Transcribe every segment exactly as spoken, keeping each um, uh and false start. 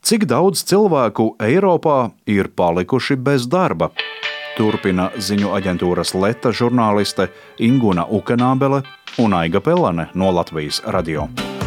Cik daudz cilvēku Eiropā ir palikuši bez darba? Turpina ziņu aģentūras Leta žurnāliste Inguna Ukenābele un Aiga Pelane no Latvijas radio.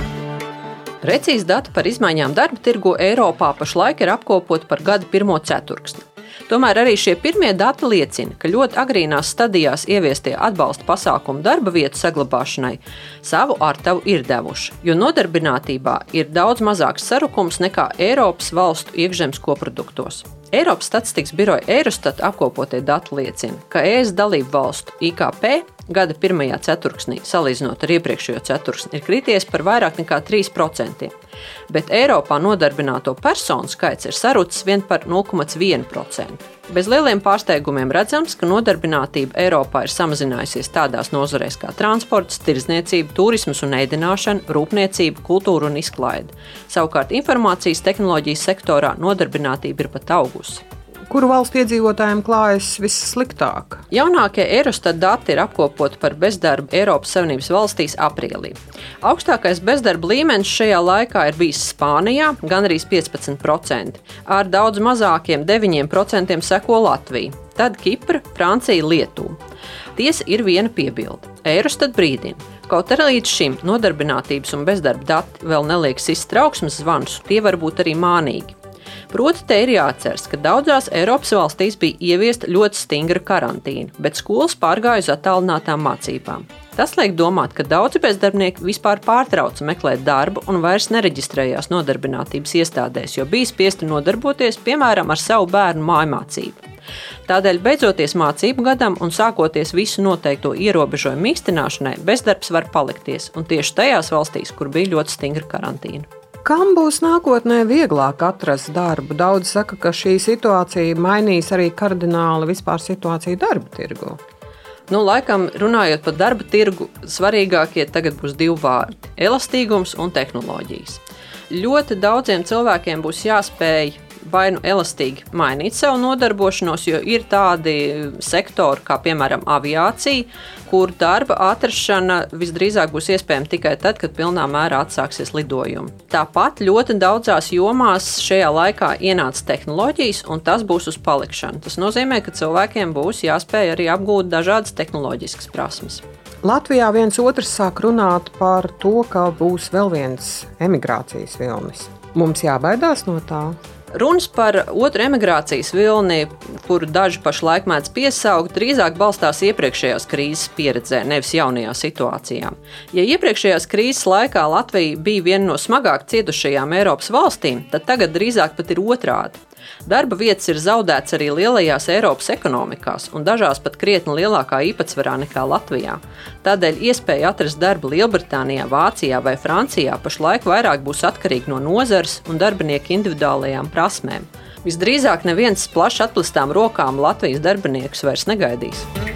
Precīzi dati par izmaiņām darba tirgu Eiropā pašlaik ir apkopoti par gada pirmo ceturksni. Tomēr arī šie pirmie dati liecina, ka ļoti agrīnās stadijās ieviestie atbalsta pasākumi darba vietu saglabāšanai savu artavu ir devuši, jo nodarbinātībā ir daudz mazāks sarukums nekā Eiropas valstu iekšzemes koproduktos. Eiropas statistikas biroja Eurostat apkopotie dati liecina, ka E S dalību valstu I K P gada pirmajā ceturksnī, salīdzinot ar iepriekšējo ceturksni, ir krities par vairāk nekā trīs procenti, bet Eiropā nodarbināto personu skaits ir sarucis vien par nulle komats viens procents. Bez lieliem pārsteigumiem redzams, ka nodarbinātība Eiropā ir samazinājusies tādās nozarēs kā transports, tirdzniecība, turisms un ēdināšana, rūpniecība, kultūra un izklaide. Savukārt informācijas tehnoloģijas sektorā nodarbinātība ir pat augusi. Kuru valstu iedzīvotājiem klājas vissliktāk? Jaunākie Eurostat dati ir apkopoti par bezdarbu Eiropas Savienības valstīs aprīlī. Augstākais bezdarba līmenis šajā laikā ir bijis Spānijā, gandrīz piecpadsmit procenti, ar daudz mazākiem deviņi procenti seko Latvija, tad Kipra, Francija, Lietuva. Tiesa ir viena piebilde. Eurostat brīdina, kaut arī līdz šim nodarbinātības un bezdarba dati vēl neliek sist trauksmes zvanus, tie var būt arī mānīgi. Proti, te ir jāatceras, ka daudzās Eiropas valstīs bija ieviesta ļoti stingra karantīna, bet skolas pārgāja uz attālinātām mācībām. Tas liek domāt, ka daudzi bezdarbnieki vispār pārtrauca meklēt darbu un vairs nereģistrējās nodarbinātības iestādēs, jo bija spiesti nodarboties, piemēram, ar savu bērnu mājmācību. Tādēļ beidzoties mācību gadam un sākoties visu noteikto ierobežojumu mīkstināšanai, bezdarbs var palikties, un tieši tajās valstīs, kur bija ļoti stingra karantīna. Kam būs nākotnē vieglāk atrast darbu? Daudz saka, ka šī situācija mainīs arī kardināli vispār situāciju darba tirgu. Nu, laikam, runājot par darba tirgu, svarīgākie tagad būs divi vārdi – elastīgums un tehnoloģijas. Ļoti daudziem cilvēkiem būs jāspēj vai nu elastīgi mainīt savu nodarbošanos, jo ir tādi sektori, kā piemēram aviācija, kur darba atrašana visdrīzāk būs iespējama tikai tad, kad pilnā mērā atsāksies lidojumi. Tāpat ļoti daudzās jomās šajā laikā ienāca tehnoloģijas, un tas būs uz palikšanu. Tas nozīmē, ka cilvēkiem būs jāspēj arī apgūt dažādas tehnoloģiskas prasmes. Latvijā viens otrs sāk runāt par to, ka būs vēl viens emigrācijas vilnis. Mums jābaidās no tā? Runas par otru emigrācijas vilni, kuru daži pašlaik mēdz piesaukt, drīzāk balstās iepriekšējās krīzes pieredzē, nevis jaunajā situācijā. Ja iepriekšējās krīzes laikā Latvija bija viena no smagāk cietušajām Eiropas valstīm, tad tagad drīzāk pat ir otrādi. Darba vietas ir zaudētas arī lielajās Eiropas ekonomikās un dažās pat krietni lielākā īpatsvarā nekā Latvijā. Tādēļ iespēja atrast darbu Lielbritānijā, Vācijā vai Francijā pašlaik vairāk būs atkarīgi no nozares un darbinieku individuālajām prasmēm. Visdrīzāk neviens plaši atplestām rokām Latvijas darbiniekus vairs negaidīs.